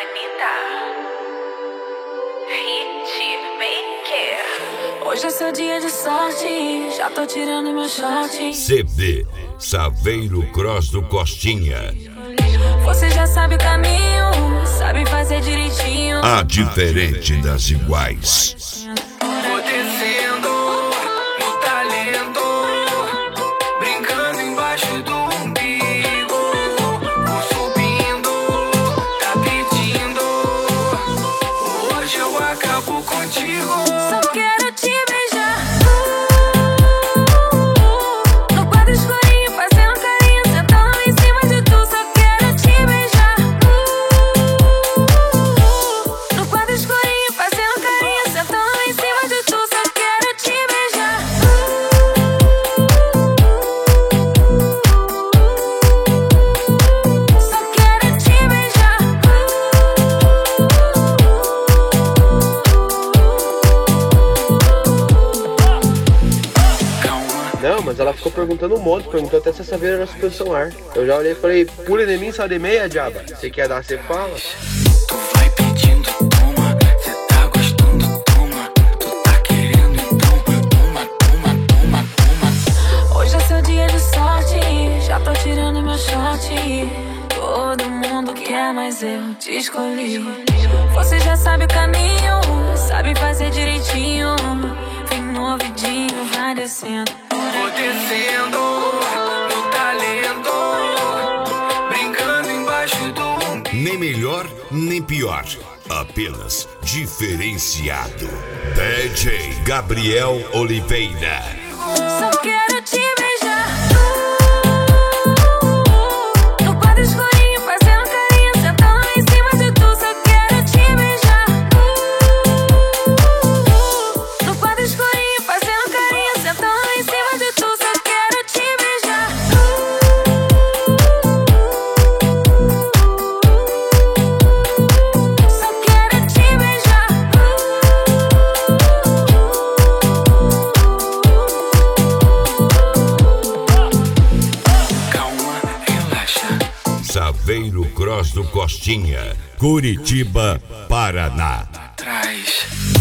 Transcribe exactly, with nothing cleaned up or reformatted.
Anitta. Hit Maker. Hoje é seu dia de sorte, já tô tirando meu short. C D Saveiro Cross do Costinha. Você já sabe o caminho, sabe fazer direitinho. A diferente das iguais. Vou descendo no talento, brincando embaixo do umbigo. Vou subindo, tá pedindo, hoje eu acabo contigo. Só quero te beijar no quarto escurinho, fazendo carinho, sentando em cima de tu. Só quero te beijar no quarto escurinho, fazendo carinho, sentando em cima de tu. Só quero te beijar. Só quero te beijar. Não, mas ela ficou perguntando um monte, perguntou até se essa veia era suspensão ar. Eu já olhei e falei, pule de mim, só de meia, diaba. Você quer dar, você fala. Tu vai pedindo, toma, cê tá gostando, toma. Tu tá querendo, então, toma, toma, toma, toma. Hoje é seu dia de sorte, já tô tirando meu short. Todo mundo quer, mas eu te escolhi. Você já sabe o caminho, sabe fazer direitinho. Vem no ouvidinho, vai descendo. Vou descendo no talento, brincando embaixo do umbigo. Nem melhor, nem pior. Apenas diferenciado. D J Gabriel Oliveira. Só quero te beijar no quarto escurinho, fazendo carinho, sentando em cima de tu. Só quero te beijar no quarto escurinho, fazendo carinho, sentando em cima de tu. Só quero te beijar. Só quero te beijar. Calma, relaxa. Saveiro Cross do Costinha. Curitiba, Paraná. Atrás.